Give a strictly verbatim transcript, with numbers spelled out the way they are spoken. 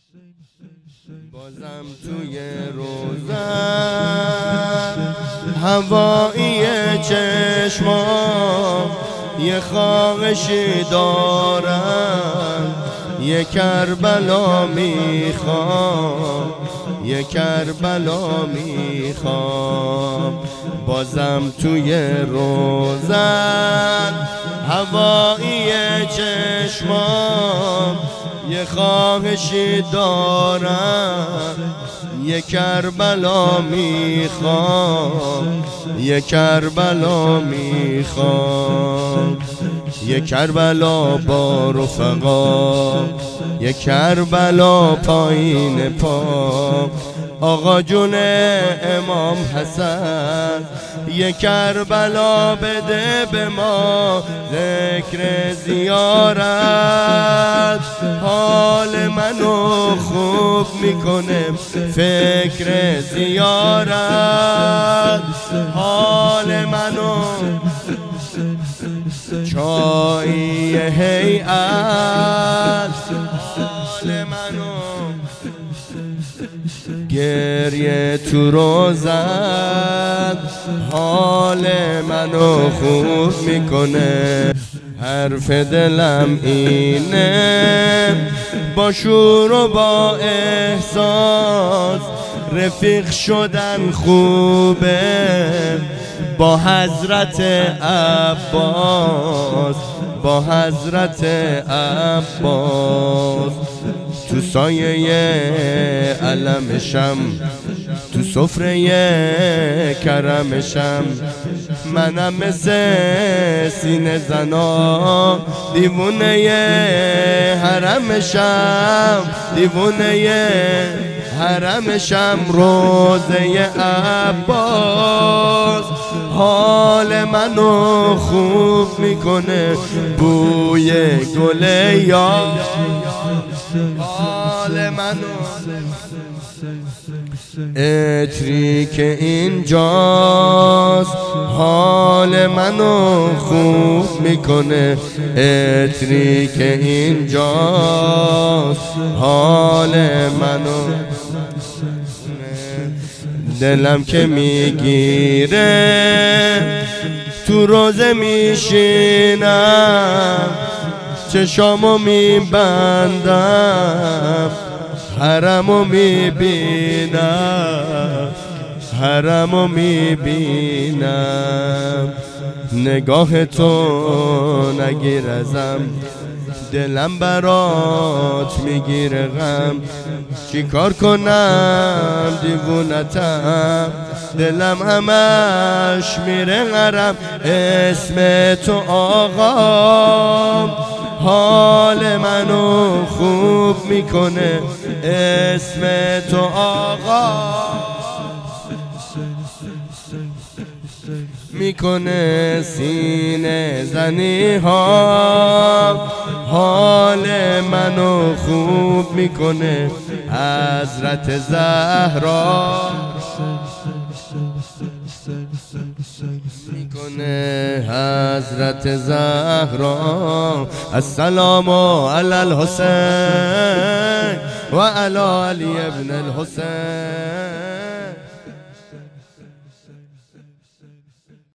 بازم توی روزن هوایی چشمام یه خواهشی دارم، یه کربلا میخوام، یه کربلا میخوام. بازم توی روزن هوایی چشمام یه خواهشی دارم، یه کربلا میخوام، یه کربلا میخوام. یه کربلا با رفقا، یه کربلا پایین پا آقا جون امام حسن. یه کربلا بده به ما ذکر زیارت، حال منو خوب میکنه فکر زیارت، حال منو چای هیئت، حال منو گریه تو روزن حال منو خوب میکنه. حرف دلم اینه با شور و با احساس رفیق شدن خوبه، با حضرت عباس، با حضرت عباس. تو سایه علمشم، تو سفره کرمشم، منم مثل سینه زنا دیوونه حرمشم، دیوونه حرمشم. روزه عباس حال منو خوب میکنه، بوی گل یا حال منو، عطری که اینجاست حال منو خوب میکنه، عطری که اینجاست حال منو. دلم که میگیره تو روزه میشینم، چشامو میبندم حرمو میبینم، حرمو میبینم. نگاه تو نگیر ازم، دلم برات میگیره غم. چی کار کنم دیوونتم، دلم همش میره غرم. اسم تو آقا حال منو خوب میکنه، اسم تو آقا میکنه سینه زنی ها، حال منو خوب میکنه. حضرت زهرا میکنه، حضرت زهرا. السلام علی الحسین و علی علی ابن الحسین.